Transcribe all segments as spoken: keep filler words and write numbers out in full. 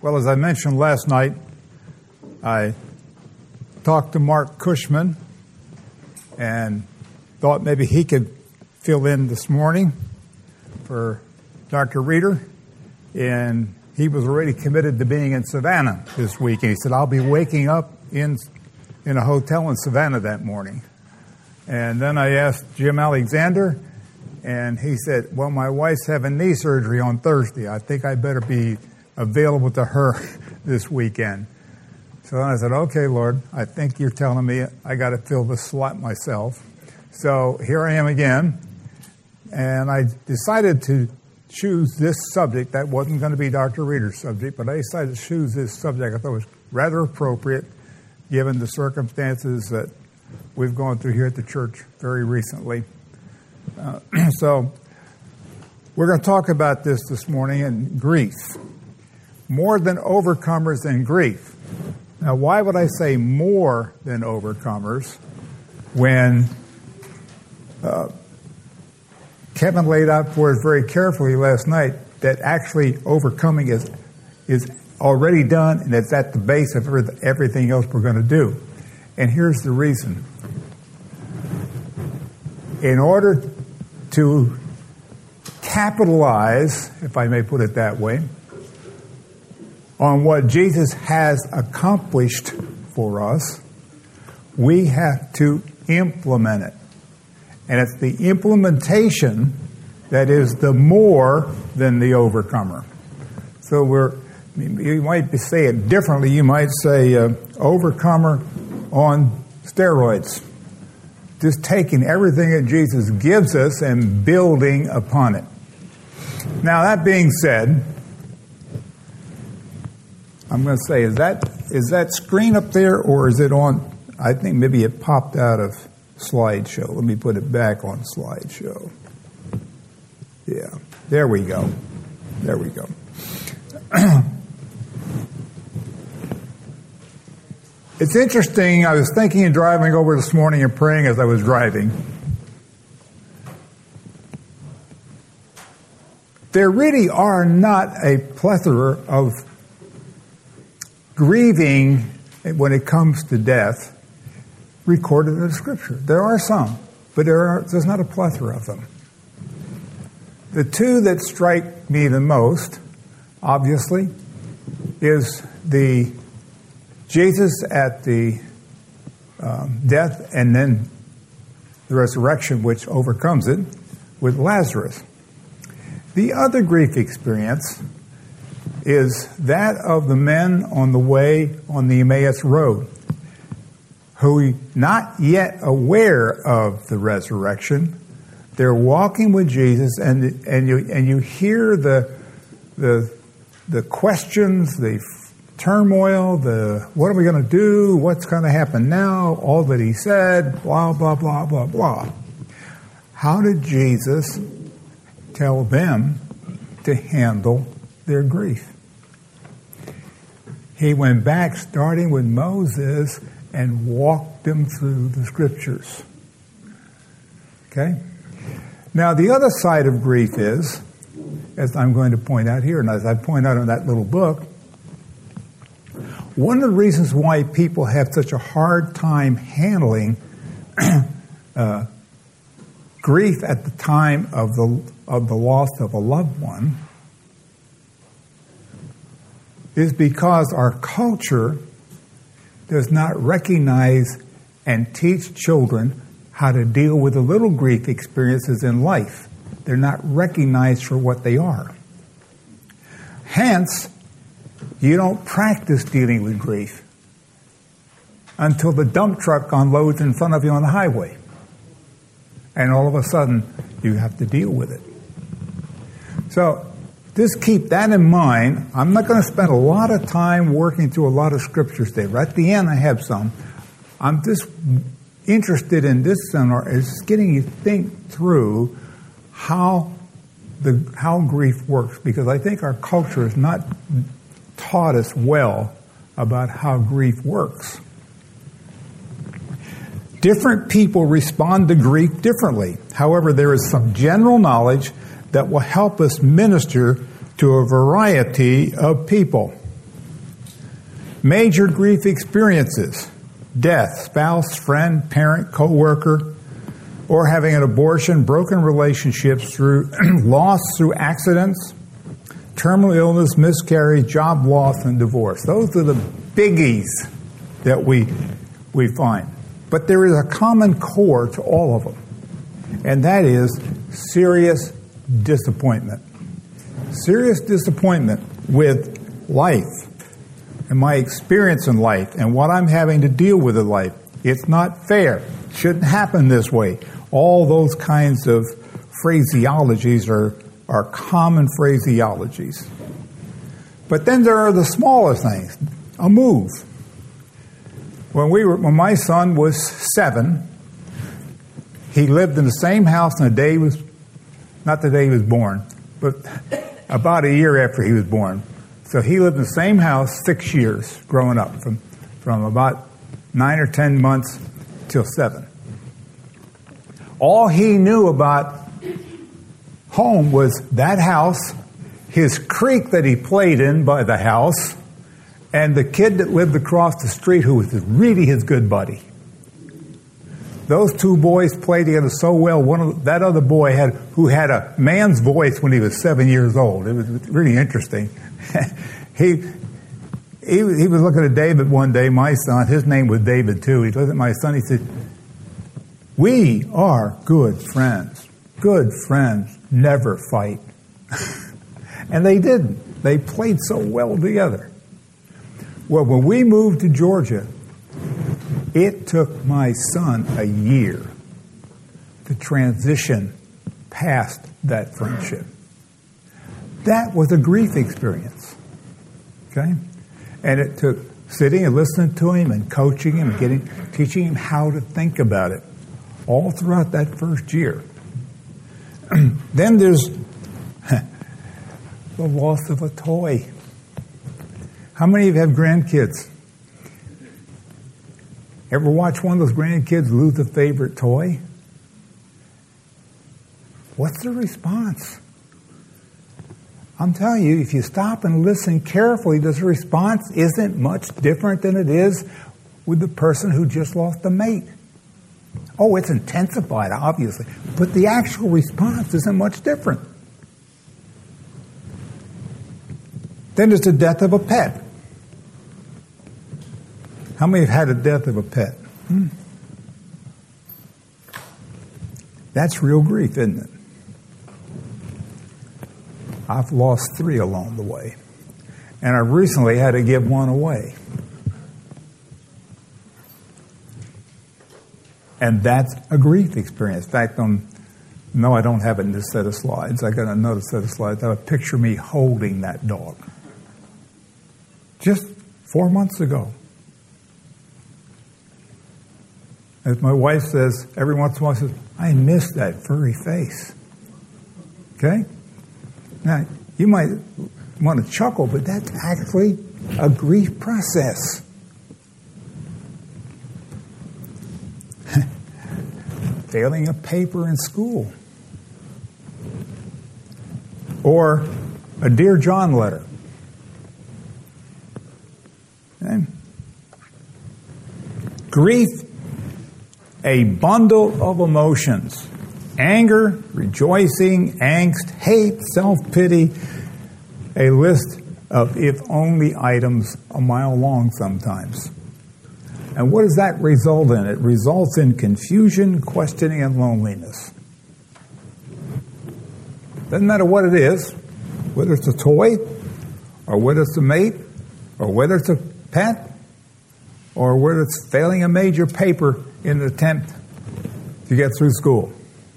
Well, as I mentioned last night, I talked to Mark Cushman and thought maybe he could fill in this morning for Doctor Reeder. And he was already committed to being in Savannah this week. And he said, I'll be waking up in in a hotel in Savannah that morning. And then I asked Jim Alexander, and he said, well, my wife's having knee surgery on Thursday. I think I better be available to her this weekend. So I said, okay, Lord, I think you're telling me I got to fill the slot myself. So here I am again, and I decided to choose this subject. That wasn't going to be Doctor Reeder's subject, but I decided to choose this subject. I thought it was rather appropriate given the circumstances that we've gone through here at the church very recently. Uh, so we're going to talk about this this morning in grief. More than overcomers in grief. Now, why would I say more than overcomers when uh, Kevin laid out for us very carefully last night that actually overcoming is is already done, and it's at the base of everything else we're going to do. And here's the reason. In order to capitalize, if I may put it that way, on what Jesus has accomplished for us, we have to implement it. And it's the implementation that is the more than the overcomer. So we're, you might say it differently. You might say uh, overcomer on steroids. Just taking everything that Jesus gives us and building upon it. Now, that being said, I'm going to say, is that is that screen up there, or is it on? I think maybe it popped out of slideshow. Let me put it back on slideshow. Yeah, there we go. There we go. It's interesting. I was thinking and driving over this morning and praying as I was driving. There really are not a plethora of grieving when it comes to death recorded in the Scripture. There are some, but there are, there's not a plethora of them. The two that strike me the most, obviously, is the Jesus at the um, death and then the resurrection, which overcomes it, with Lazarus. The other grief experience is that of the men on the way on the Emmaus Road, who not yet aware of the resurrection, they're walking with Jesus, and and you and you hear the the the questions, the turmoil, the what are we going to do, what's going to happen now, all that he said, blah blah blah blah blah. How did Jesus tell them to handle their grief? He went back, starting with Moses, and walked them through the Scriptures. Okay? Now, the other side of grief is, as I'm going to point out here, and as I point out in that little book, one of the reasons why people have such a hard time handling uh, grief at the time of the of the loss of a loved one is because our culture does not recognize and teach children how to deal with the little grief experiences in life. They're not recognized for what they are. Hence, you don't practice dealing with grief until the dump truck unloads in front of you on the highway. And all of a sudden, you have to deal with it. So, just keep that in mind. I'm not going to spend a lot of time working through a lot of scriptures today. Right at the end, I have some. I'm just interested in this seminar is getting you to think through how the how grief works, because I think our culture has not taught us well about how grief works. Different people respond to grief differently. However, there is some general knowledge that will help us minister to a variety of people. Major grief experiences: death, spouse, friend, parent, co-worker, or having an abortion, broken relationships through loss through accidents, terminal illness, miscarriage, job loss, and divorce. Those are the biggies that we we find. But there is a common core to all of them, and that is serious disappointment. Serious disappointment with life and my experience in life and what I'm having to deal with in life. It's not fair. Shouldn't happen this way. All those kinds of phraseologies are, are common phraseologies. But then there are the smaller things. A move. When we were, when my son was seven, he lived in the same house on the day he was, not the day he was born, but about a year after he was born. So he lived in the same house six years growing up, from, from about nine or ten months till seven. All he knew about home was that house, his creek that he played in by the house, and the kid that lived across the street who was really his good buddy. Those two boys played together so well. One of that other boy had who had a man's voice when he was seven years old. It was really interesting. he, he he was looking at David one day, my son. His name was David too. He looked at my son. He said, "We are good friends. Good friends never fight." And they didn't. They played so well together. Well, when we moved to Georgia, it took my son a year to transition past that friendship. That was a grief experience. Okay? And it took sitting and listening to him and coaching him and getting, teaching him how to think about it all throughout that first year. Then there's the loss of a toy. How many of you have grandkids? Ever watch one of those grandkids lose a favorite toy? What's the response? I'm telling you, if you stop and listen carefully, the response isn't much different than it is with the person who just lost a mate. Oh, it's intensified, obviously, but the actual response isn't much different. Then there's the death of a pet. How many have had a death of a pet? Hmm. That's real grief, isn't it? I've lost three along the way. And I recently had to give one away. And that's a grief experience. In fact, um, no, I don't have it in this set of slides. I got another set of slides. I have a picture of me holding that dog. Just four months ago. As my wife says, every once in a while, says, I miss that furry face. Okay? Now, you might want to chuckle, but that's actually a grief process. Failing a paper in school. Or a Dear John letter. Okay? Grief, a bundle of emotions. Anger, rejoicing, angst, hate, self-pity. A list of if only items a mile long sometimes. And what does that result in? It results in confusion, questioning, and loneliness. Doesn't matter what it is, whether it's a toy, or whether it's a mate, or whether it's a pet, or whether it's failing a major paper in an attempt to get through school.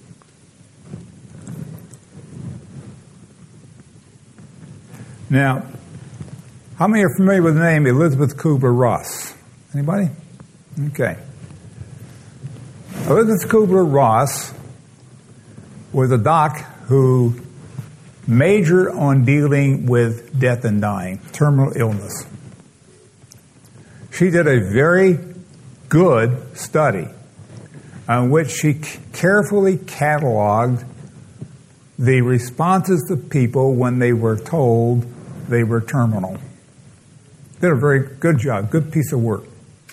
Now, how many are familiar with the name Elizabeth Kubler-Ross? Anybody? Okay. Elizabeth Kubler-Ross was a doc who majored on dealing with death and dying, terminal illness. She did a very good study on which she carefully cataloged the responses of people when they were told they were terminal. Did a very good job, good piece of work.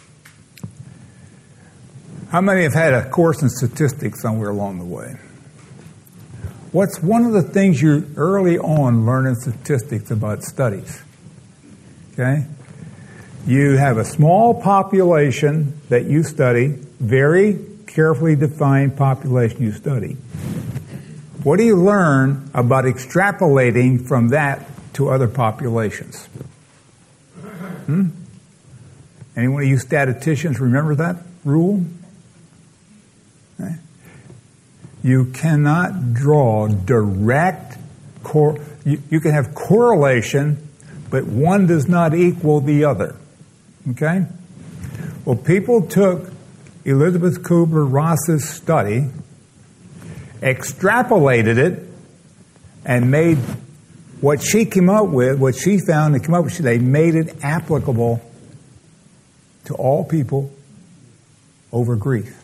How many have had a course in statistics somewhere along the way? What's one of the things you early on learn in statistics about studies? Okay? You have a small population that you study, very carefully defined population you study. What do you learn about extrapolating from that to other populations? Hmm? Any one of you statisticians remember that rule? Okay. You cannot draw direct, cor- you, you can have correlation, but one does not equal the other. Okay? Well, people took Elizabeth Kubler-Ross's study, extrapolated it, and made what she came up with, what she found and came up with, they made it applicable to all people over grief.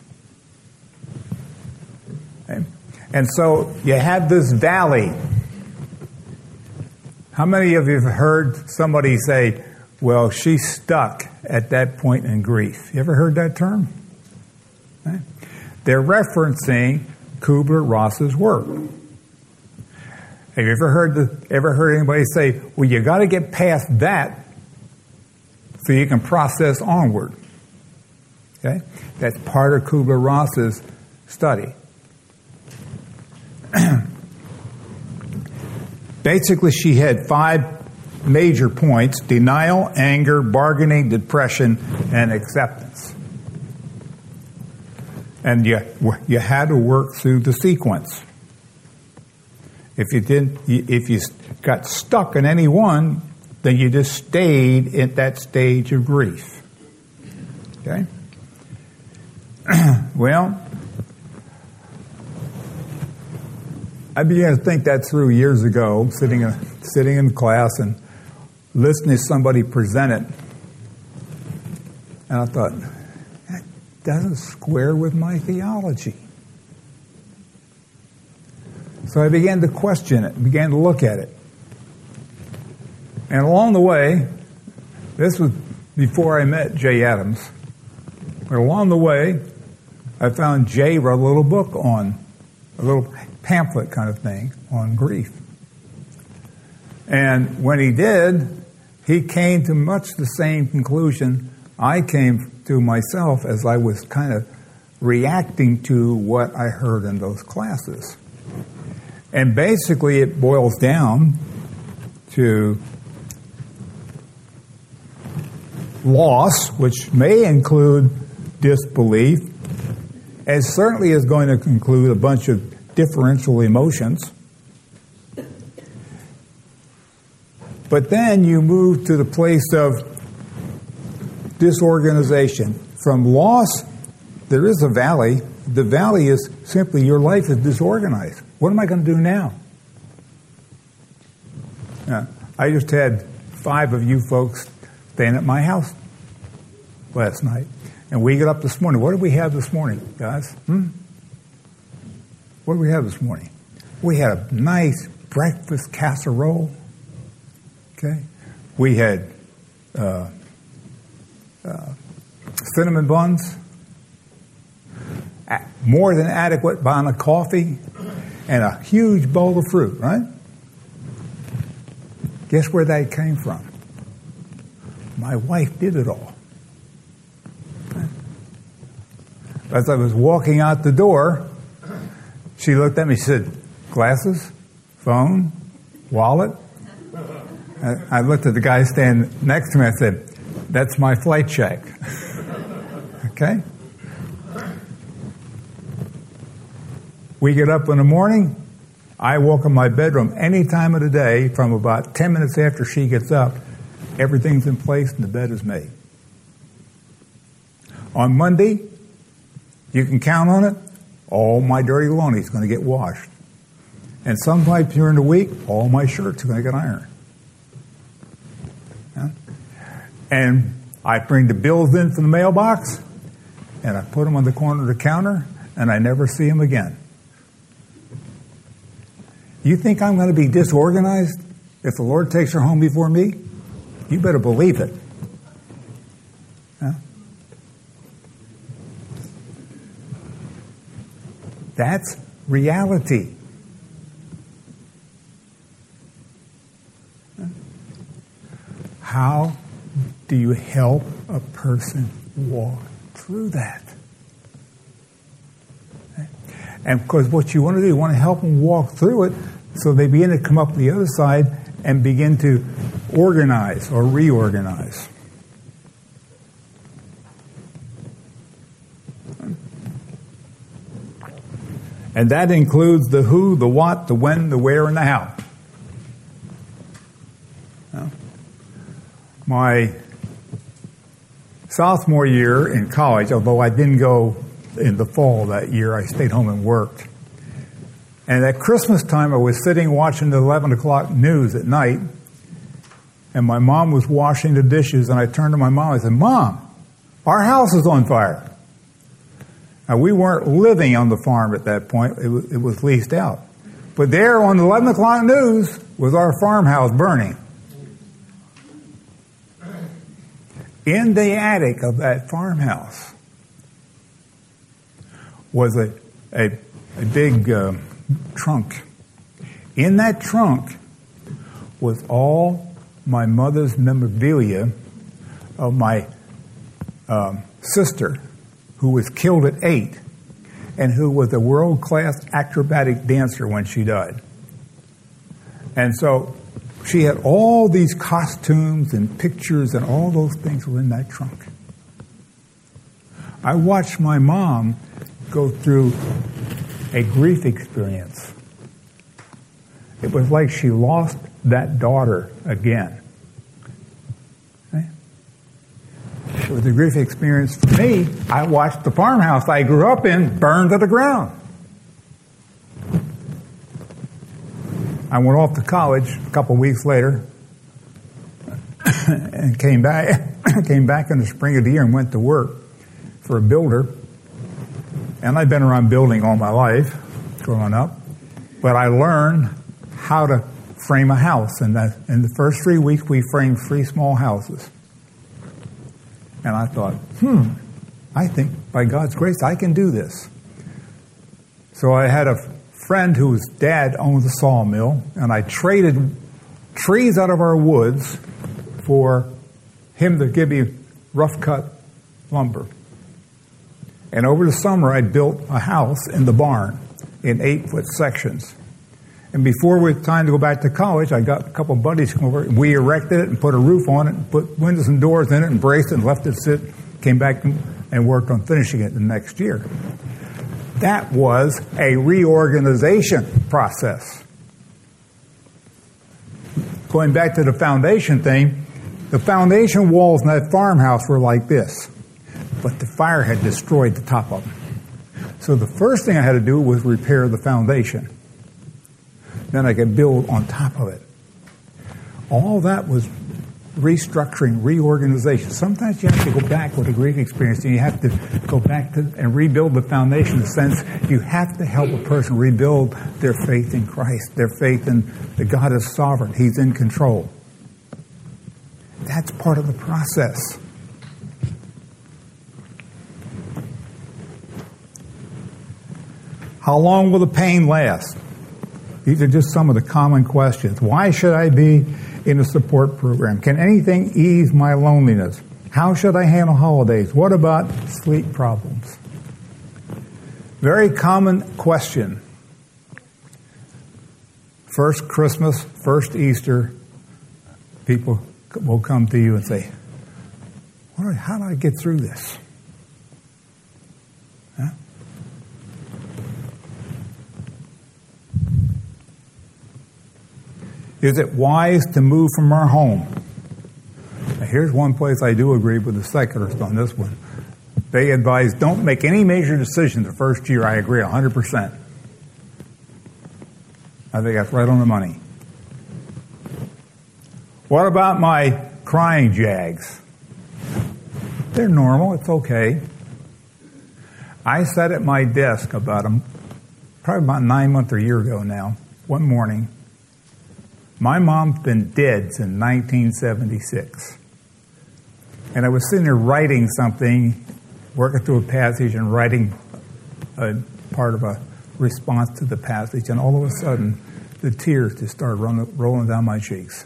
Okay? And so you have this valley. How many of you have heard somebody say, well, she's stuck at that point in grief? You ever heard that term? Okay? They're referencing Kubler-Ross's work. Have you ever heard the, ever heard anybody say, well, you got to get past that so you can process onward? Okay? That's part of Kubler-Ross's study. Basically, she had five major points: denial, anger, bargaining, depression, and acceptance. And you, you had to work through the sequence. If you didn't, if you got stuck in any one, then you just stayed at that stage of grief. Okay? Well, I began to think that through years ago, sitting in, sitting in class and listening to somebody present it. And I thought, that doesn't square with my theology. So I began to question it, began to look at it. And along the way, this was before I met Jay Adams, but along the way, I found Jay wrote a little book on, a little pamphlet kind of thing on grief. And when he did, he came to much the same conclusion I came to myself as I was kind of reacting to what I heard in those classes. And basically it boils down to loss, which may include disbelief, and certainly is going to include a bunch of differential emotions. But then you move to the place of disorganization. From loss, there is a valley. The valley is simply your life is disorganized. What am I going to do now? Yeah, I just had five of you folks staying at my house last night. And we get up this morning. What did we have this morning, guys? Hmm? What did we have this morning? We had a nice breakfast casserole. Okay? We had uh, uh, cinnamon buns, more than adequate amount of coffee, and a huge bowl of fruit, right? Guess where that came from? My wife did it all. As I was walking out the door, she looked at me, she said, glasses, phone, wallet. I looked at the guy standing next to me, I said, that's my flight check. Okay? We get up in the morning, I walk in my bedroom any time of the day from about ten minutes after she gets up, everything's in place and the bed is made. On Monday, you can count on it, all my dirty laundry is going to get washed. And sometimes during the week, all my shirts are going to get ironed. Yeah? And I bring the bills in from the mailbox, and I put them on the corner of the counter, and I never see them again. You think I'm going to be disorganized if the Lord takes her home before me? You better believe it. Huh? That's reality. How do you help a person walk through that? And because what you want to do, you want to help them walk through it so they begin to come up the other side and begin to organize or reorganize. And that includes the who, the what, the when, the where, and the how. Now, my sophomore year in college, although I didn't go in the fall that year, I stayed home and worked. And at Christmas time, I was sitting watching the eleven o'clock news at night, and my mom was washing the dishes, and I turned to my mom and I said, "Mom, our house is on fire." Now, we weren't living on the farm at that point. It was, it was leased out. But there on the eleven o'clock news was our farmhouse burning. In the attic of that farmhouse was a, a, a big uh, trunk. In that trunk was all my mother's memorabilia of my um, sister, who was killed at eight, and who was a world-class acrobatic dancer when she died. And so she had all these costumes and pictures, and all those things were in that trunk. I watched my mom go through a grief experience. It was like she lost that daughter again. It was a grief experience for me. I watched the farmhouse I grew up in burn to the ground. I went off to college a couple of weeks later and came back came back in the spring of the year and went to work for a builder. And I've been around building all my life growing up, but I learned how to frame a house. And that, in the first three weeks, we framed three small houses. And I thought, hmm, I think by God's grace I can do this. So I had a friend whose dad owned a sawmill, and I traded trees out of our woods for him to give me rough cut lumber. And over the summer I built a house in the barn in eight foot sections. And before it was time to go back to college, I got a couple of buddies to come over. We erected it and put a roof on it and put windows and doors in it and braced it and left it sit. Came back and worked on finishing it the next year. That was a reorganization process. Going back to the foundation thing, the foundation walls in that farmhouse were like this, but the fire had destroyed the top of them. So the first thing I had to do was repair the foundation. Then I could build on top of it. All that was restructuring, reorganization. Sometimes you have to go back with a grief experience, and you have to go back to and rebuild the foundation in the sense you have to help a person rebuild their faith in Christ, their faith in that God is sovereign. He's in control. That's part of the process. How long will the pain last? These are just some of the common questions. Why should I be in a support program? Can anything ease my loneliness? How should I handle holidays? What about sleep problems? Very common question. First Christmas, first Easter, people will come to you and say, how do I get through this? Huh? Is it wise to move from our home? Now, here's one place I do agree with the secularists on this one. They advise don't make any major decision the first year. I agree one hundred percent. I think that's right on the money. What about my crying jags? They're normal. It's okay. I sat at my desk about a, probably about nine months or a year ago now, one morning. My mom's been dead since nineteen seventy-six. And I was sitting there writing something, working through a passage and writing a part of a response to the passage, and all of a sudden, the tears just started running, rolling down my cheeks.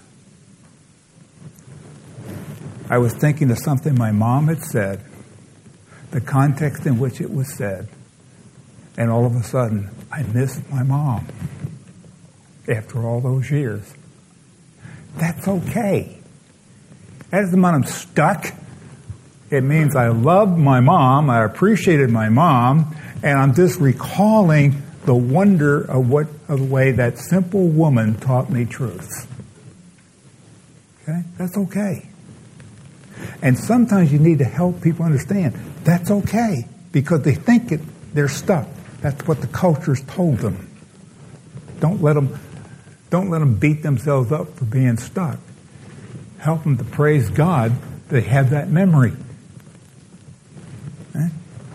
I was thinking of something my mom had said, the context in which it was said, and all of a sudden, I missed my mom after all those years. That's okay. That doesn't mean I'm stuck. It means I loved my mom, I appreciated my mom, and I'm just recalling the wonder of what of the way that simple woman taught me truth. Okay? That's okay. And sometimes you need to help people understand that's okay, because they think it, they're stuck. That's what the culture's told them. Don't let them, don't let them beat themselves up for being stuck. Help them to praise God that they have that memory. Okay?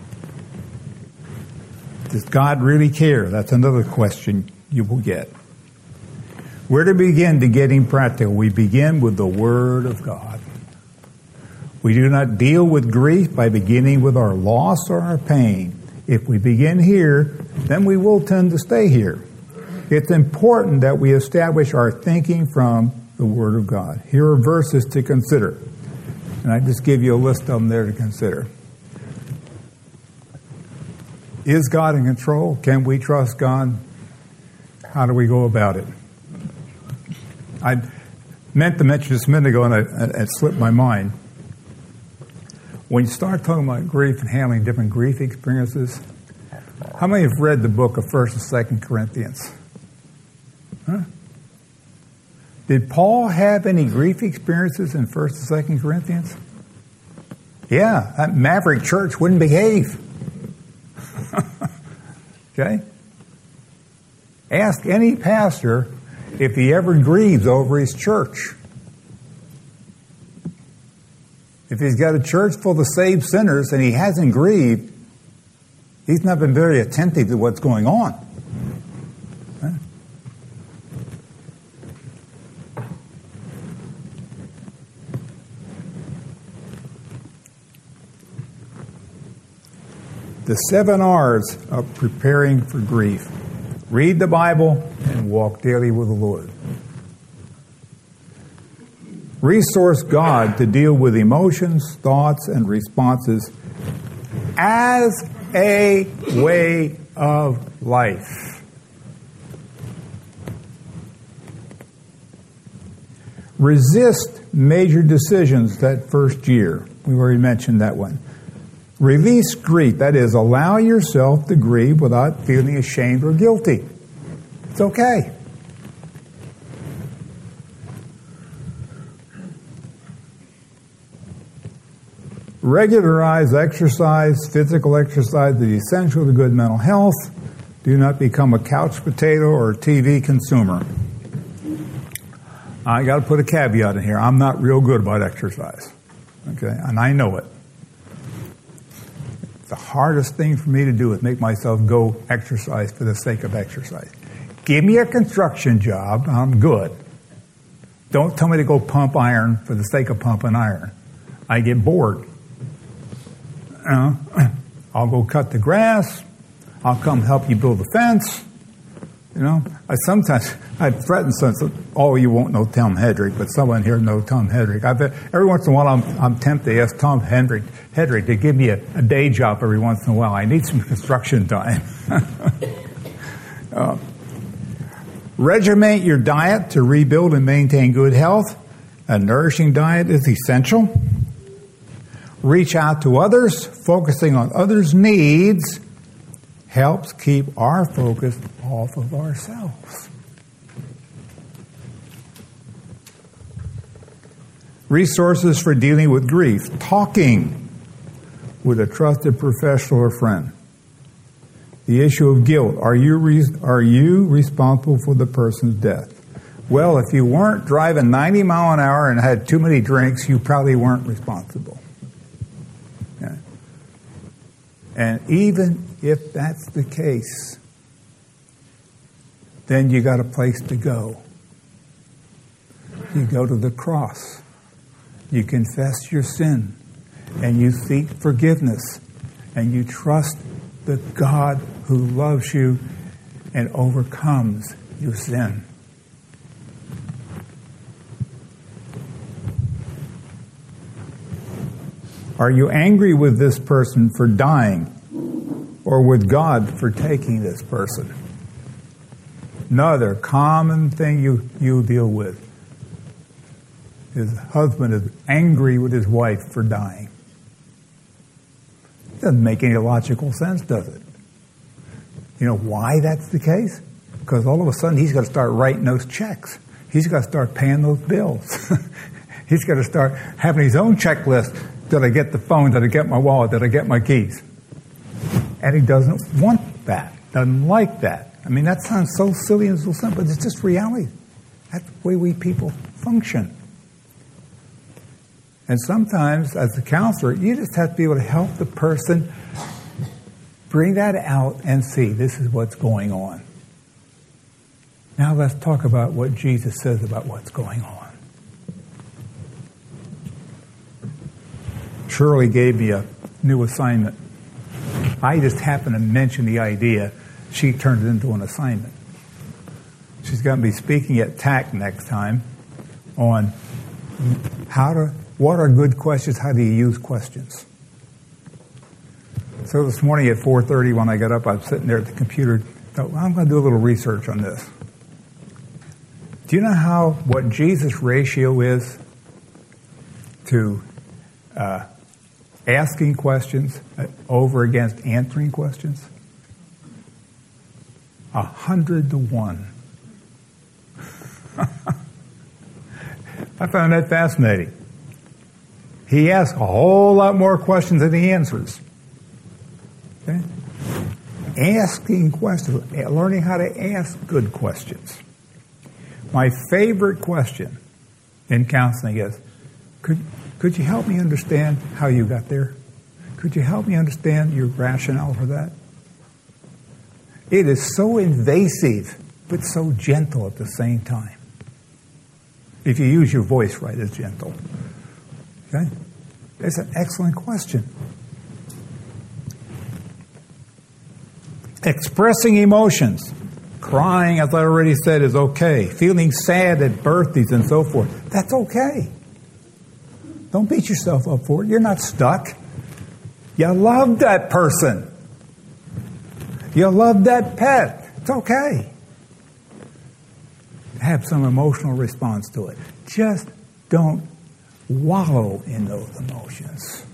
Does God really care? That's another question you will get. Where to begin to getting practical? We begin with the Word of God. We do not deal with grief by beginning with our loss or our pain. If we begin here, then we will tend to stay here. It's important that we establish our thinking from the Word of God. Here are verses to consider. And I just give you a list of them there to consider. Is God in control? Can we trust God? How do we go about it? I meant to mention this a minute ago, and it slipped my mind. When you start talking about grief and handling different grief experiences, how many have read the book of First and Second Corinthians? Huh? Did Paul have any grief experiences in First and Second Corinthians? Yeah, that maverick church wouldn't behave. Okay? Ask any pastor if he ever grieves over his church. If he's got a church full of saved sinners and he hasn't grieved, he's not been very attentive to what's going on. Huh? The seven R's of preparing for grief. Read the Bible and walk daily with the Lord. Resource God to deal with emotions, thoughts, and responses as a way of life. Resist major decisions that first year. We already mentioned that one. Release grief. That is, allow yourself to grieve without feeling ashamed or guilty. It's okay. Regularize exercise. Physical exercise is essential to good mental health. Do not become a couch potato or a T V consumer. I got to put a caveat in here. I'm not real good about exercise. Okay, and I know it. The hardest thing for me to do is make myself go exercise for the sake of exercise. Give me a construction job, I'm good. Don't tell me to go pump iron for the sake of pumping iron. I get bored. Uh, I'll go cut the grass. I'll come help you build the fence. You know, I sometimes, I threaten some, oh, you won't know Tom Hedrick, but someone here knows Tom Hedrick. I've, every once in a while, I'm, I'm tempted to ask Tom Hedrick, Hedrick to give me a, a day job every once in a while. I need some construction time. uh, regiment your diet to rebuild and maintain good health. A nourishing diet is essential. Reach out to others. Focusing on others' needs helps keep our focus off of ourselves. Resources for dealing with grief. Talking with a trusted professional or friend. The issue of guilt. Are you re- are you responsible for the person's death? Well, if you weren't driving ninety miles an hour and had too many drinks, you probably weren't responsible. Yeah. And even if that's the case, then you got a place to go. You go to the cross. You confess your sin. and you seek forgiveness, and you trust the God who loves you and overcomes your sin. Are you angry with this person for dying, or with God for taking this person? Another common thing you, you deal with. His husband is angry with his wife for dying. Doesn't make any logical sense, does it? You know why that's the case? Because all of a sudden he's got to start writing those checks. He's got to start paying those bills. He's got to start having his own checklist. Did I get the phone? Did I get my wallet? Did I get my keys? And he doesn't want that. Doesn't like that. I mean, that sounds so silly and so simple, but it's just reality. That's the way we people function. And sometimes, as a counselor, you just have to be able to help the person bring that out and see this is what's going on. Now let's talk about what Jesus says about what's going on. Shirley gave me a new assignment. I just happened to mention the idea. She turned it into an assignment. She's going to be speaking at T A C next time on how to, what are good questions, how do you use questions. So this morning at four thirty when I got up, I was sitting there at the computer, thought, well, I'm going to do a little research on this. Do you know how, what Jesus' ratio is to uh, asking questions over against answering questions? A hundred to one. I found that fascinating. He asks a whole lot more questions than he answers. Okay? Asking questions, learning how to ask good questions. My favorite question in counseling is, could Could you help me understand how you got there? Could you help me understand your rationale for that? It is so invasive, but so gentle at the same time. If you use your voice right, it's gentle. Okay? It's an excellent question. Expressing emotions. Crying, as I already said, is okay. Feeling sad at birthdays and so forth. That's okay. Don't beat yourself up for it. You're not stuck. You love that person. You love that pet. It's okay. Have some emotional response to it. Just don't wallow in those emotions.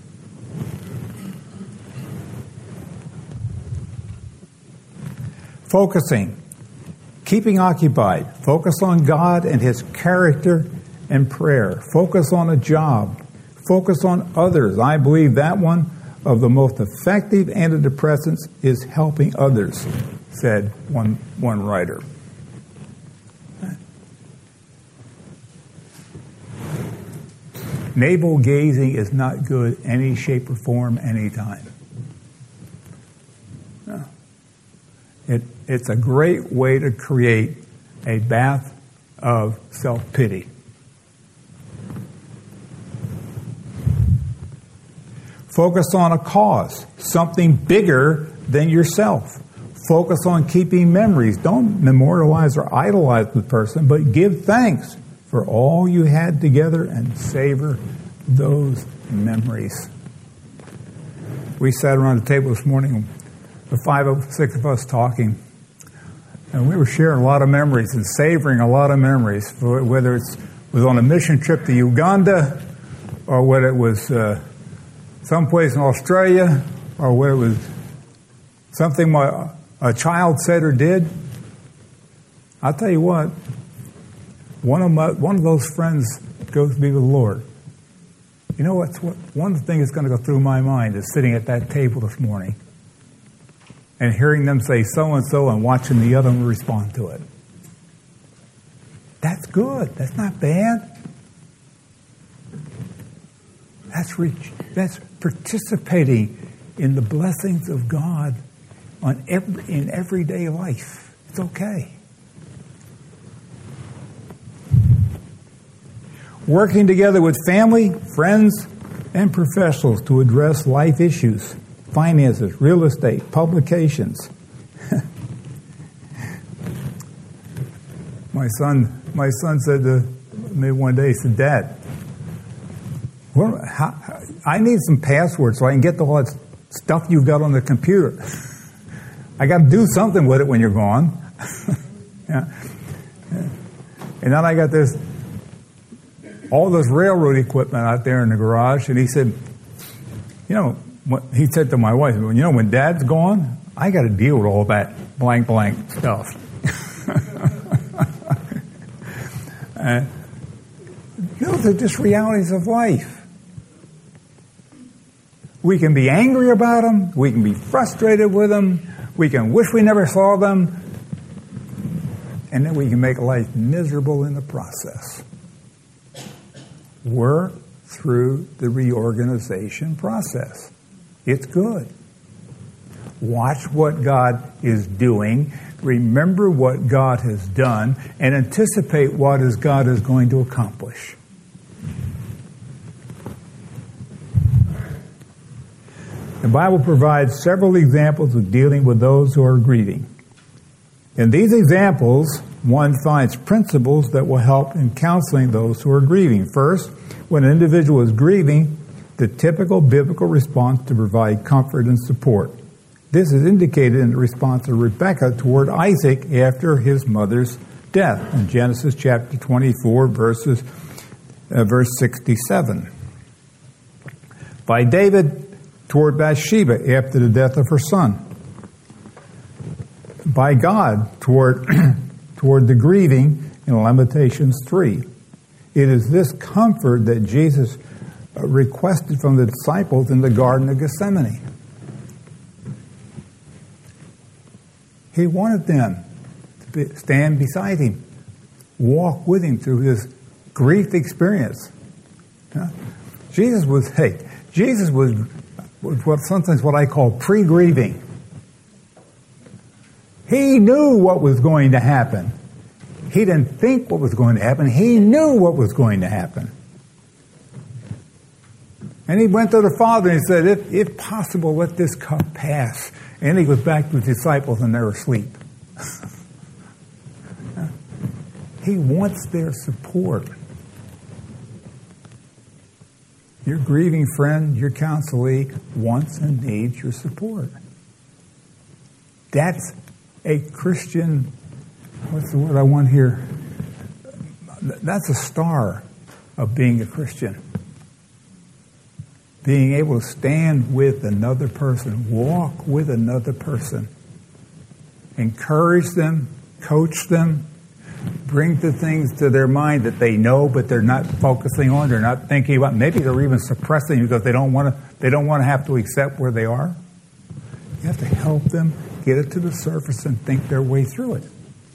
Focusing. Keeping occupied. Focus on God and His character and prayer. Focus on a job. Focus on others. I believe that one of the most effective antidepressants is helping others, said one, one writer. Navel gazing is not good any shape or form, anytime. No. It, it's a great way to create a bath of self-pity. Focus on a cause, something bigger than yourself. Focus on keeping memories. Don't memorialize or idolize the person, but give thanks for all you had together and savor those memories. We sat around the table this morning, the five or six of us talking, and we were sharing a lot of memories and savoring a lot of memories, whether it was on a mission trip to Uganda or whether it was uh, someplace in Australia, or where it was something my, a child said or did. I'll tell you what, one of my, one of those friends goes to be with the Lord. You know what's what? One of the things that's going to go through my mind is sitting at that table this morning and hearing them say so and so and watching the other one respond to it. That's good. That's not bad. That's rich. That's participating in the blessings of God on every, in everyday life. It's okay. Working together with family, friends, and professionals to address life issues, finances, real estate, publications. my son, my son said to me one day, he said, "Dad, what, how, I need some passwords so I can get to all that stuff you've got on the computer. I got to do something with it when you're gone." yeah. Yeah. And then I got this, all this railroad equipment out there in the garage, and he said, you know, what, he said to my wife, you know, when Dad's gone, I got to deal with all that blank, blank stuff. uh, those are just realities of life. We can be angry about them. We can be frustrated with them. We can wish we never saw them. And then we can make life miserable in the process. Work through the reorganization process. It's good. Watch what God is doing. Remember what God has done. And anticipate what is God is going to accomplish. The Bible provides several examples of dealing with those who are grieving. In these examples, one finds principles that will help in counseling those who are grieving. First, when an individual is grieving, the typical biblical response to provide comfort and support. This is indicated in the response of Rebekah toward Isaac after his mother's death in Genesis chapter twenty-four, verses uh, verse sixty-seven. By David toward Bathsheba after the death of her son. By God toward toward the grieving in Lamentations three. It is this comfort that Jesus requested from the disciples in the Garden of Gethsemane. He wanted them to be, stand beside him, walk with him through his grief experience. Yeah? Jesus was, hey, Jesus was, was what sometimes what I call pre-grieving. He knew what was going to happen. He didn't think what was going to happen. He knew what was going to happen. And he went to the Father and he said, if, if possible, let this cup pass. And he goes back to his disciples and they're asleep. He wants their support. Your grieving friend, your counselee wants and needs your support. That's a Christian, what's the word I want here? That's a star of being a Christian. Being able to stand with another person, walk with another person, encourage them, coach them, bring the things to their mind that they know but they're not focusing on, they're not thinking about. Maybe they're even suppressing because they don't want to. They don't want to have to accept where they are. You have to help them get it to the surface and think their way through it.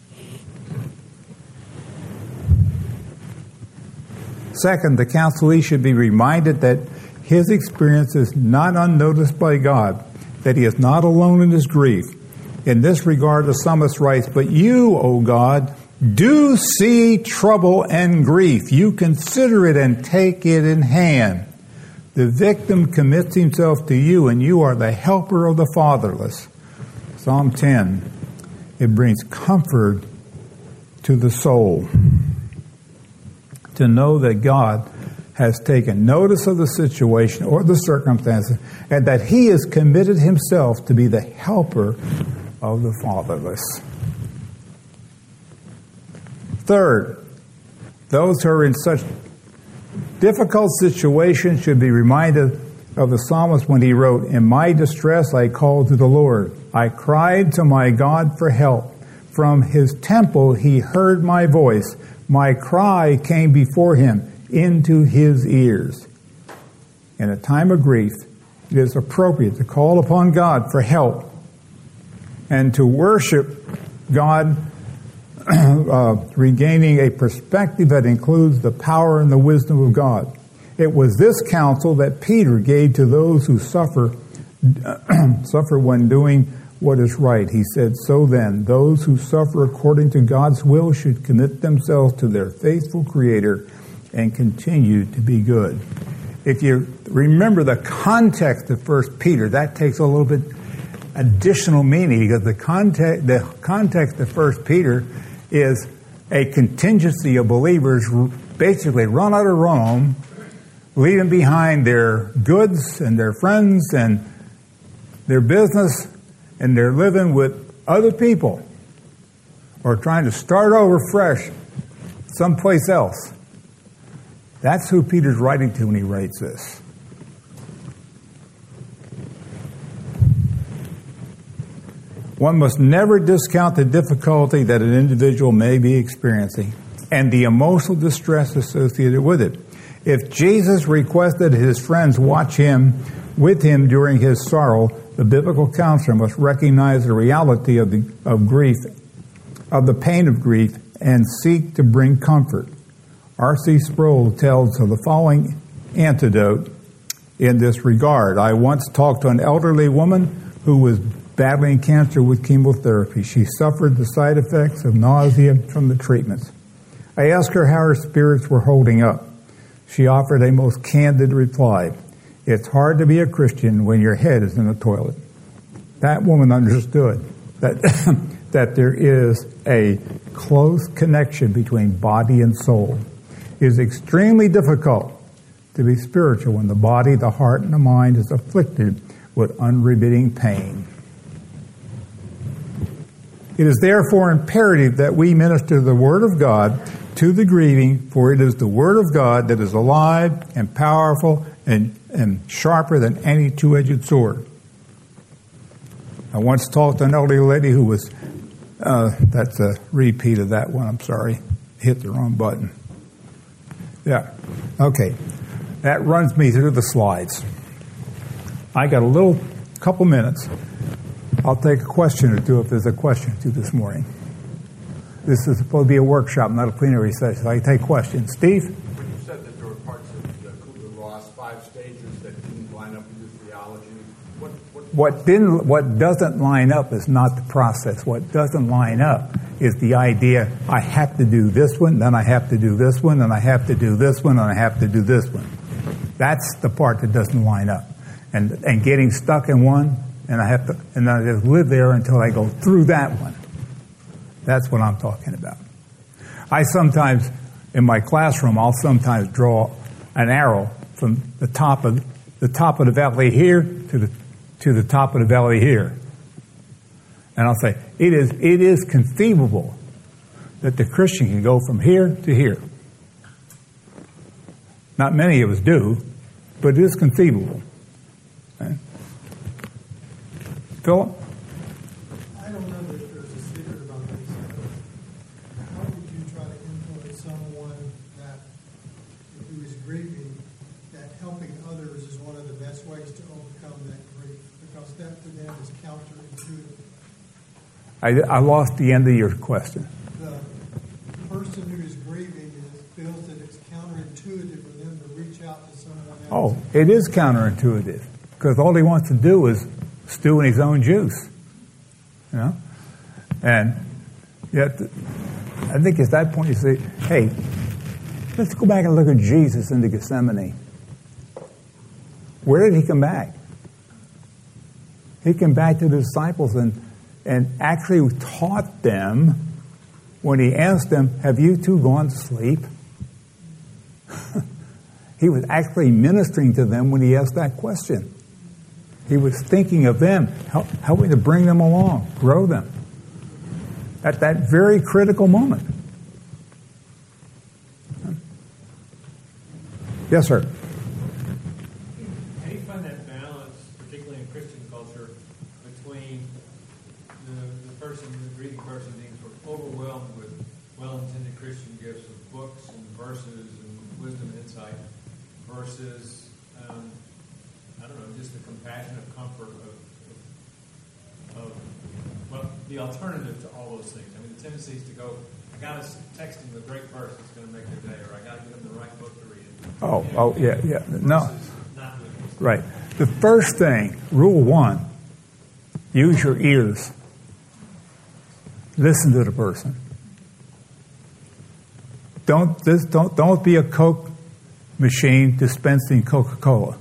Second, the counselee should be reminded that his experience is not unnoticed by God, that he is not alone in his grief. In this regard, the psalmist writes, "But you, O God, do see trouble and grief. You consider it and take it in hand. The victim commits himself to you, and you are the helper of the fatherless." Psalm ten. It brings comfort to the soul to know that God has taken notice of the situation or the circumstances, and that he has committed himself to be the helper of the fatherless. Third, those who are in such difficult situations should be reminded of the psalmist when he wrote, "In my distress I called to the Lord. I cried to my God for help. From his temple he heard my voice. My cry came before him into his ears." In a time of grief, it is appropriate to call upon God for help and to worship God, uh, regaining a perspective that includes the power and the wisdom of God. It was this counsel that Peter gave to those who suffer suffer when doing what is right. He said, "So then, those who suffer according to God's will should commit themselves to their faithful Creator and continue to be good." if you remember the context of First Peter, that takes a little bit additional meaning, because the context, the context of First Peter is a contingency of believers basically run out of Rome, leaving behind their goods and their friends and their business, and they're living with other people or trying to start over fresh someplace else. That's who Peter's writing to when he writes this. One must never discount the difficulty that an individual may be experiencing and the emotional distress associated with it. If Jesus requested his friends watch him with him during his sorrow, the biblical counselor must recognize the reality of the of grief, of the pain of grief, and seek to bring comfort. R C Sproul tells of the following antidote in this regard. I once talked to an elderly woman who was battling cancer with chemotherapy. She suffered the side effects of nausea from the treatments. I asked her how her spirits were holding up. She offered a most candid reply. It's hard to be a Christian when your head is in the toilet. That woman understood that, that there is a close connection between body and soul. It is extremely difficult to be spiritual when the body, the heart, and the mind is afflicted with unremitting pain. It is therefore imperative that we minister the Word of God to the grieving, for it is the Word of God that is alive and powerful and, and sharper than any two-edged sword. I once talked to an elderly lady who was, uh, that's a repeat of that one, I'm sorry, hit the wrong button. Yeah, okay. That runs me through the slides. I got a little couple minutes. I'll take a question or two if there's a question or two this morning. This is supposed to be a workshop, not a plenary session. I take questions. Steve? When you said that there were parts of the Kubler-Ross five stages that didn't line up with your theology, what, what, what didn't, what doesn't line up is not the process. What doesn't line up is the idea, I have to do this one, then I have to do this one, then I have to do this one, and I have to do this one. That's the part that doesn't line up. And and getting stuck in one, and I have to, and I just live there until I go through that one. That's what I'm talking about. I sometimes, in my classroom, I'll sometimes draw an arrow from the top of the top of the valley here to the to the top of the valley here, and I'll say it is it is conceivable that the Christian can go from here to here. Not many of us do, but it is conceivable. Okay. Philip? I don't know that there's a secret about this. How would you try to influence someone that who is grieving, that helping others is one of the best ways to overcome that grief? Because that to them is counterintuitive. I, I lost the end of your question. The person who is grieving is, feels that it's counterintuitive for them to reach out to someone else. Oh, it is counterintuitive, because all he wants to do is stew in his own juice, you know? And yet, I think at that point you say, hey, let's go back and look at Jesus in the Gethsemane. Where did he come back? He came back to the disciples and, and actually taught them when he asked them, have you two gone to sleep? He was actually ministering to them when he asked that question. He was thinking of them, helping to bring them along, grow them at that very critical moment. Yes, sir. How do you find that balance, particularly in Christian culture, between the, the person, the grieving person, being sort of overwhelmed with well-intended Christian gifts of books and verses and wisdom and insight, versus um, I don't know, just the compassionate comfort of, of, of, well, the alternative to all those things. I mean, the tendency is to go, I got to text them the great verse that's going to make their day, or I got to get them the right book to read. Oh, you know, oh, yeah, yeah. No. Not Right. The first thing, rule one, use your ears. Listen to the person. Don't this, don't don't be a Coke machine dispensing Coca-Cola.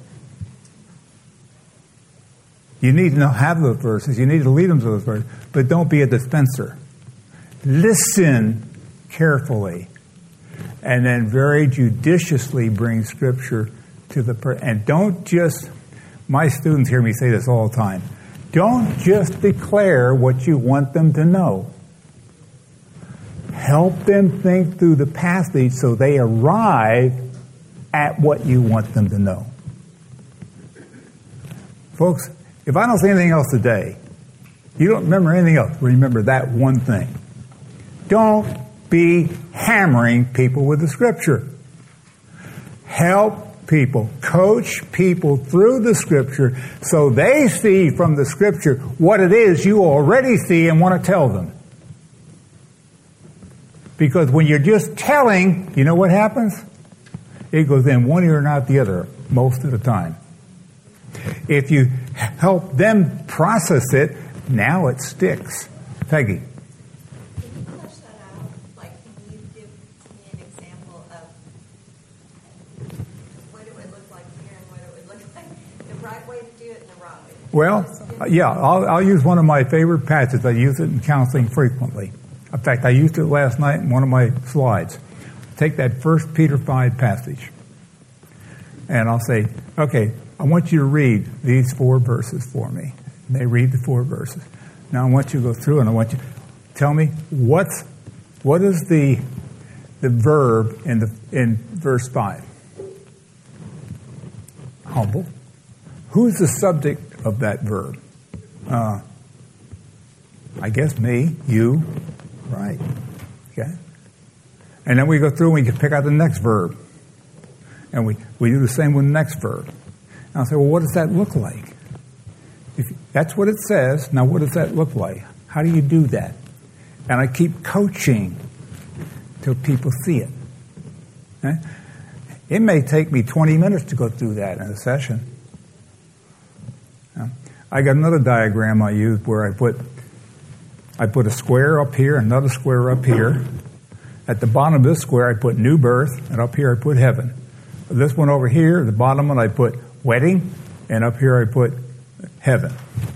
You need to know, have those verses. You need to lead them to those verses. But don't be a dispenser. Listen carefully. And then very judiciously bring Scripture to the person. And don't just, my students hear me say this all the time, don't just declare what you want them to know. Help them think through the passage so they arrive at what you want them to know. Folks, if I don't say anything else today, you don't remember anything else, remember that one thing. Don't be hammering people with the Scripture. Help people, coach people through the Scripture so they see from the Scripture what it is you already see and want to tell them. Because when you're just telling, you know what happens? It goes in one ear and out the other most of the time. If you help them process it, now it sticks. Peggy. Can you flesh that out? Like, can you give me an example of what it would look like here and what it would look like, the right way to do it and the wrong way to do it? Well, yeah, I'll, I'll use one of my favorite passages. I use it in counseling frequently. In fact, I used it last night in one of my slides. Take that First Peter five passage. And I'll say, okay, I want you to read these four verses for me. And they read the four verses. Now I want you to go through and I want you to tell me what's, what is the, the verb in, the, in verse five? Humble. Who's the subject of that verb? Uh, I guess me, you, right. Okay. And then we go through and we can pick out the next verb. And we, we do the same with the next verb. And I'll say, well, what does that look like? If that's what it says. Now, what does that look like? How do you do that? And I keep coaching till people see it. Okay? It may take me twenty minutes to go through that in a session. I got another diagram I used where I put I put a square up here, another square up here. At the bottom of this square, I put new birth, and up here I put heaven. This one over here, at the bottom one, I put wedding, and up here I put heaven.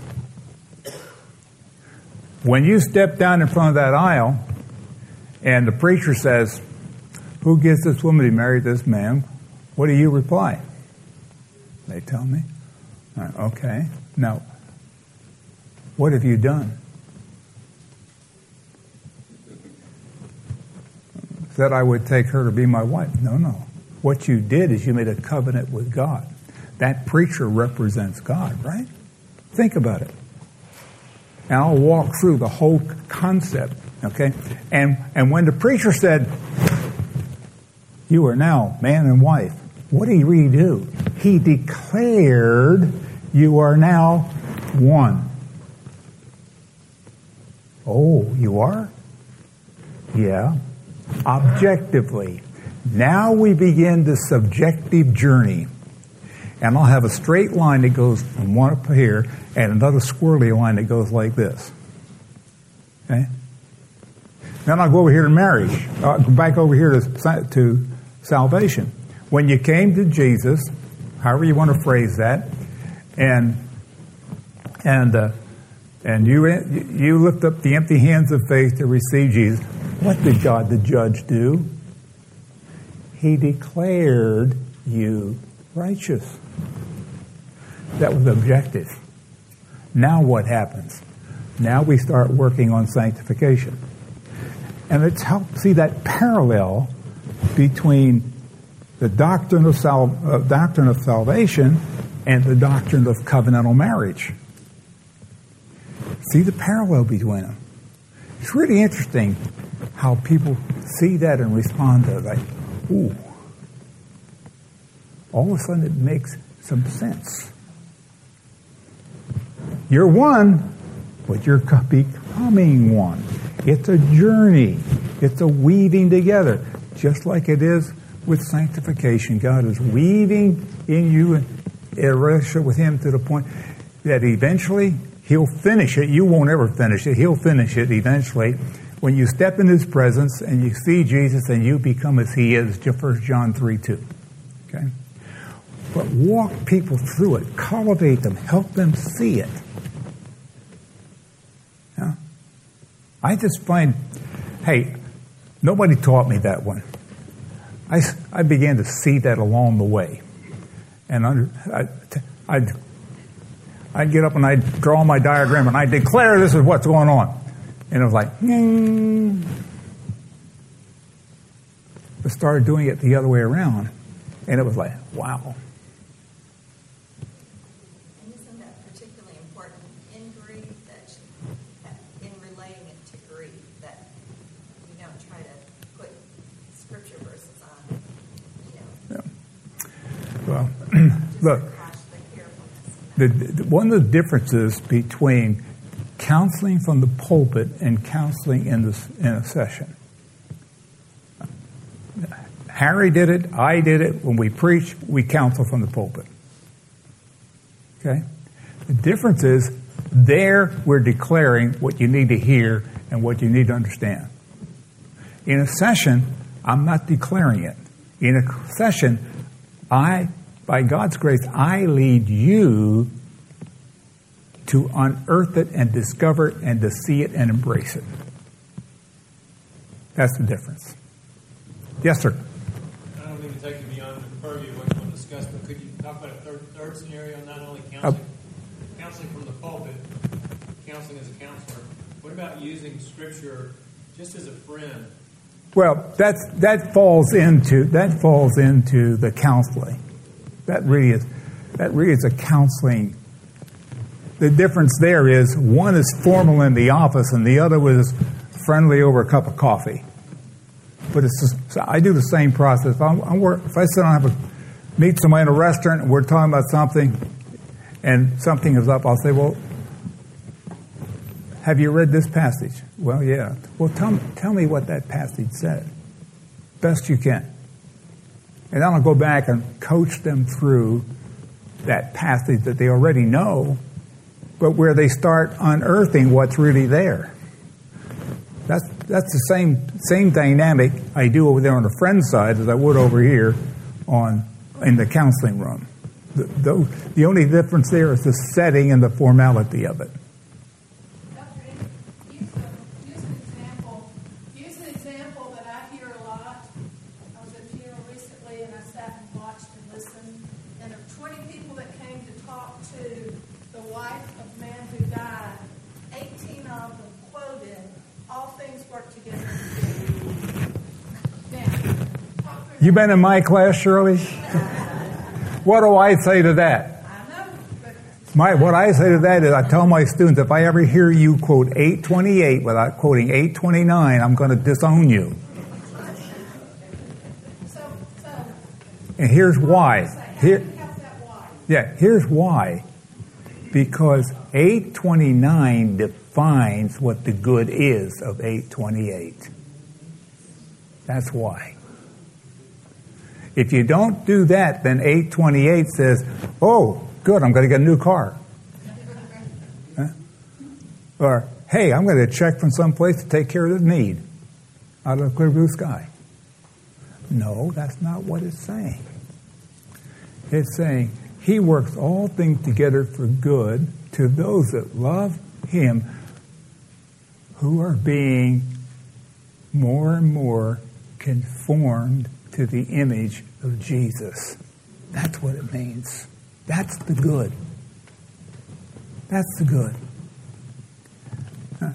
When you step down in front of that aisle, and the preacher says, who gets this woman to marry this man? What do you reply? They tell me. Okay. Now, what have you done? That I would take her to be my wife. No, no. What you did is you made a covenant with God. That preacher represents God, right? Think about it. And I'll walk through the whole concept, okay? And and when the preacher said, you are now man and wife, what did he really do? He declared you are now one. Oh, you are? Yeah. Objectively. Now we begin the subjective journey. And I'll have a straight line that goes from one up here and another squirrely line that goes like this. Okay? Then I'll go over here to marriage. I'll go back over here to, to salvation. When you came to Jesus, however you want to phrase that, and and uh, and you you lift up the empty hands of faith to receive Jesus, what did God the judge do? He declared you righteous. That was objective. Now what happens? Now we start working on sanctification. And it's helped see that parallel between the doctrine of, sal- uh, doctrine of salvation and the doctrine of covenantal marriage. See the parallel between them. It's really interesting how people see that and respond to it. Like, ooh. All of a sudden it makes some sense. You're one, but you're becoming one. It's a journey. It's a weaving together, just like it is with sanctification. God is weaving in you a relationship with Him to the point that eventually He'll finish it. You won't ever finish it. He'll finish it eventually. When you step in His presence and you see Jesus and you become as He is, First John three two. Okay? But walk people through it. Cultivate them. Help them see it. Yeah? I just find, hey, nobody taught me that one. I, I began to see that along the way. And under, I, I'd, I'd get up and I'd draw my diagram and I'd declare this is what's going on. And it was like, hmm. I started doing it the other way around. And it was like, wow. And isn't that particularly important in grief, that in relating it to grief, that you don't try to put scripture verses on, you know. Yeah. Well, look, the, the, one of the differences between counseling from the pulpit and counseling in, the, in a session. Harry did it, I did it. When we preach, we counsel from the pulpit. Okay? The difference is, there we're declaring what you need to hear and what you need to understand. In a session, I'm not declaring it. In a session, I, by God's grace, I lead you to unearth it and discover it and to see it and embrace it. That's the difference. Yes, sir. I don't mean to take you beyond the purview of what you want to discuss, but could you talk about a third, third scenario, not only counseling, uh, counseling from the pulpit, counseling as a counselor. What about using Scripture just as a friend? Well, that's that falls into that falls into the counseling. That really is that really is a counseling. The difference there is one is formal in the office and the other was friendly over a cup of coffee. But it's just, so I do the same process. If, I'm, I'm work, if I sit down and have a, meet somebody in a restaurant and we're talking about something and something is up, I'll say, well, have you read this passage? Well, yeah. Well, tell me, tell me what that passage said. Best you can. And then I'll go back and coach them through that passage that they already know, but where they start unearthing what's really there. That's that's the same same dynamic I do over there on the friend side as I would over here on in the counseling room. The, the, the only difference there is the setting and the formality of it. Doctor Use, a, use an example. Use an example that I hear a lot. I was at a funeral recently and I sat and watched and listened. And of twenty people that came to talk to the wife of the man who died, eighteen of them quoted, "All things work together." Now, You been in my class, Shirley? What do I say to that? I know, but My, what I say to that is I tell my students, if I ever hear you quote eight twenty-eight without quoting eight twenty-nine, I'm going to disown you. so, so And here's why. Here, how's that why? yeah, here's why. Because eight twenty-nine defines what the good is of eight twenty-eight. That's why. If you don't do that, then eight twenty-eight says, oh, good, I'm going to get a new car. Huh? Or, hey, I'm going to check from someplace to take care of the need out of the clear blue sky. No, that's not what it's saying. It's saying, He works all things together for good to those that love Him, who are being more and more conformed to the image of Jesus. That's what it means. That's the good. That's the good. Huh.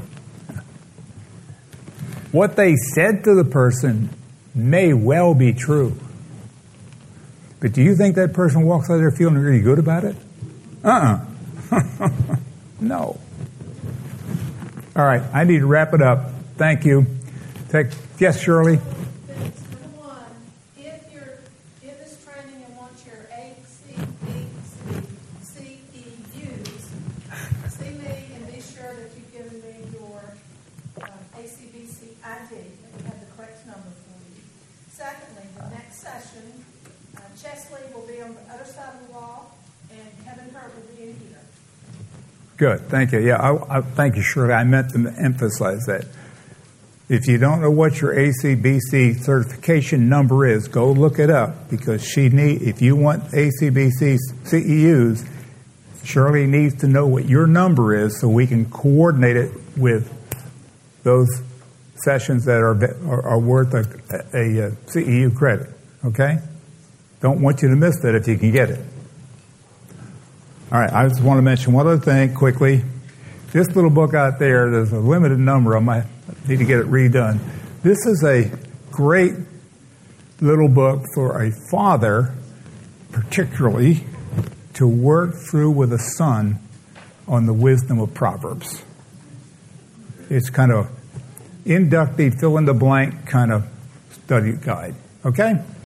What they said to the person may well be true. But do you think that person walks out there feeling really good about it? Uh-uh. No. All right, I need to wrap it up. Thank you. Take, yes, Shirley? Things. Number one, if you're in this training and want your A C B C E Us, see me and be sure that you've given me your uh, A C B C I D, and we have the correct number for you. Secondly, the next session, uh, Chesley will be on the other side of the wall, and Kevin Hurt will be in here. Good, thank you. Yeah, I, I, thank you, Shirley. I meant to emphasize that. If you don't know what your A C B C certification number is, go look it up, because she need. If you want A C B C C E Us, Shirley needs to know what your number is so we can coordinate it with those sessions that are are, are worth a, a, a C E U credit. Okay? Don't want you to miss that if you can get it. All right, I just want to mention one other thing quickly. This little book out there, there's a limited number. I might need to get it redone. This is a great little book for a father, particularly, to work through with a son on the wisdom of Proverbs. It's kind of inductive, fill-in-the-blank kind of study guide. Okay?